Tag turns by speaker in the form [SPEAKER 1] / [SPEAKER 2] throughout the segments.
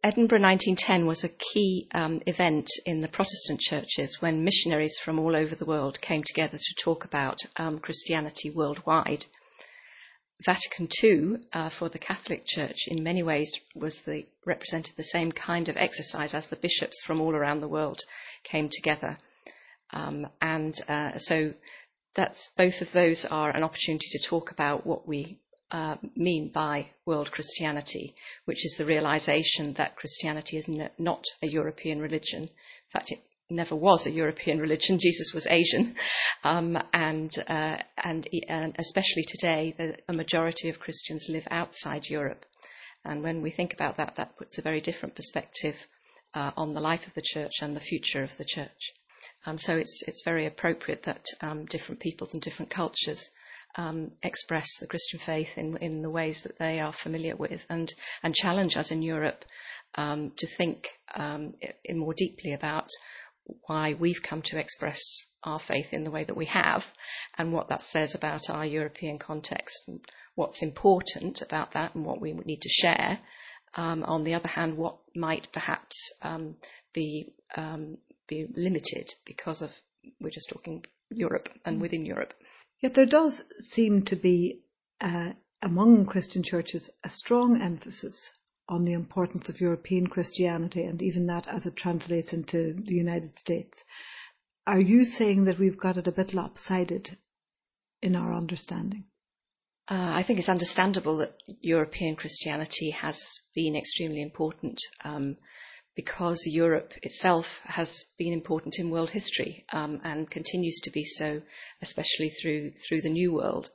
[SPEAKER 1] Edinburgh 1910 was a key event in the Protestant churches when missionaries from all over the world came together to talk about Christianity worldwide. Vatican II, for the Catholic Church, in many ways represented the same kind of exercise as the bishops from all around the world came together. So that's, both of those are an opportunity to talk about what we mean by world Christianity, which is the realization that Christianity is not a European religion. In fact, it never was a European religion. Jesus was Asian, and especially today, a majority of Christians live outside Europe. And when we think about that, that puts a very different perspective on the life of the church and the future of the church. So it's very appropriate that different peoples and different cultures express the Christian faith in the ways that they are familiar with, and challenge us in Europe to think in more deeply about why we've come to express our faith in the way that we have, and what that says about our European context, and what's important about that, and what we need to share. On the other hand, what might perhaps be limited because of, we're just talking Europe and within Europe.
[SPEAKER 2] Yet there does seem to be, among Christian churches, a strong emphasis on the importance of European Christianity, and even that as it translates into the United States. Are you saying that we've got it a bit lopsided in our understanding?
[SPEAKER 1] I think it's understandable that European Christianity has been extremely important because Europe itself has been important in world history and continues to be so, especially through the New World.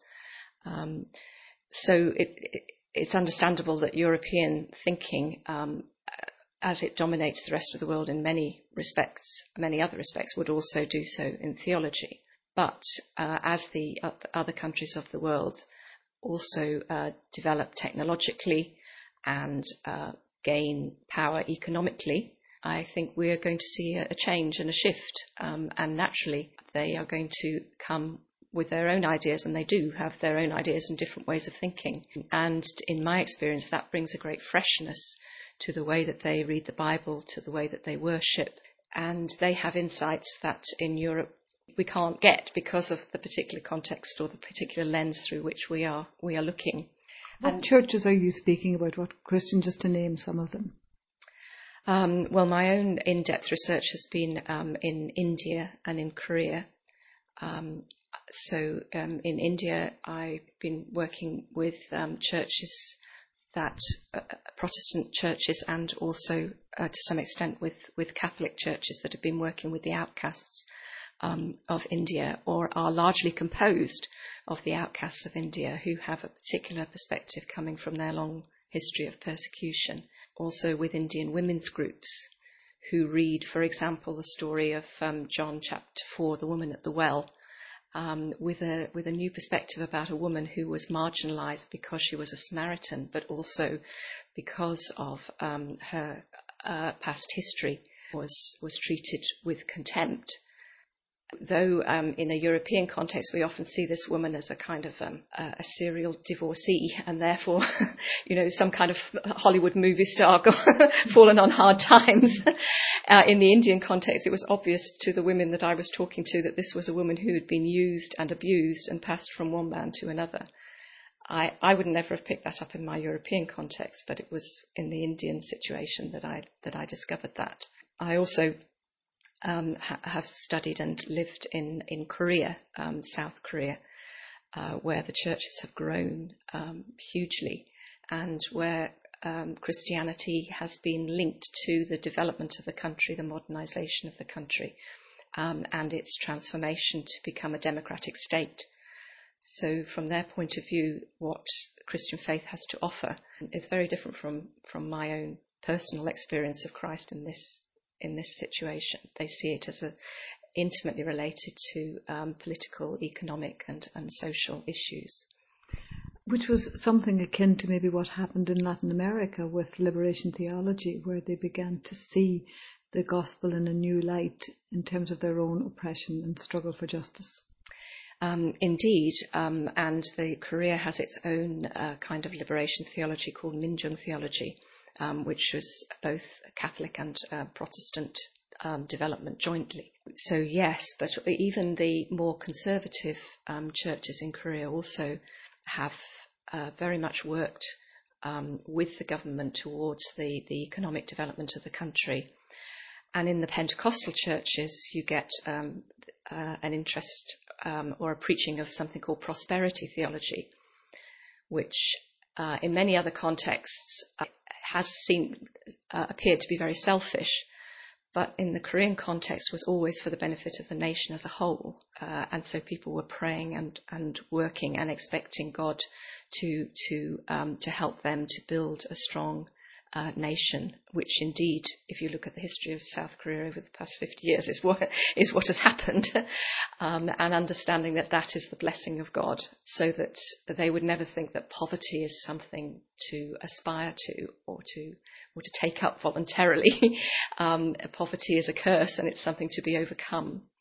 [SPEAKER 1] So it's understandable that European thinking, as it dominates the rest of the world in many other respects, would also do so in theology. But as the other countries of the world also develop technologically and gain power economically, I think we are going to see a change and a shift. And naturally, they are going to come with their own ideas, and they do have their own ideas and different ways of thinking. And in my experience, that brings a great freshness to the way that they read the Bible, to the way that they worship. And they have insights that in Europe we can't get because of the particular context or the particular lens through which we are looking.
[SPEAKER 2] What churches are you speaking about? What Christians, just to name some of them?
[SPEAKER 1] Well, my own in-depth research has been in India and in Korea. So in India, I've been working with churches that Protestant churches, and also to some extent with Catholic churches that have been working with the outcasts of India, or are largely composed of the outcasts of India, who have a particular perspective coming from their long history of persecution. Also with Indian women's groups who read, for example, the story of John chapter 4, the woman at the well, with a new perspective about a woman who was marginalized because she was a Samaritan, but also because of her past history was treated with contempt. Though in a European context, we often see this woman as a kind of a serial divorcee, and therefore, some kind of Hollywood movie star fallen on hard times. In the Indian context, it was obvious to the women that I was talking to that this was a woman who had been used and abused and passed from one man to another. I would never have picked that up in my European context, but it was in the Indian situation that I discovered that. I also have studied and lived in Korea, South Korea, where the churches have grown hugely, and where Christianity has been linked to the development of the country, the modernization of the country, and its transformation to become a democratic state. So from their point of view, what Christian faith has to offer is very different from my own personal experience of Christ in this situation. They see it as intimately related to political, economic and social issues.
[SPEAKER 2] Which was something akin to maybe what happened in Latin America with liberation theology, where they began to see the gospel in a new light in terms of their own oppression and struggle for justice.
[SPEAKER 1] Indeed, and Korea has its own kind of liberation theology called Minjung theology, which was both Catholic and Protestant development jointly. So yes, but even the more conservative churches in Korea also have very much worked with the government towards the economic development of the country. And in the Pentecostal churches, you get an interest or a preaching of something called prosperity theology, which in many other contexts has appeared to be very selfish, but in the Korean context was always for the benefit of the nation as a whole. And so people were praying and working and expecting God to help them to build a strong nation, which indeed, if you look at the history of South Korea over the past 50 years, is what has happened, and understanding that is the blessing of God, so that they would never think that poverty is something to aspire to or to take up voluntarily. Poverty is a curse, and it's something to be overcome.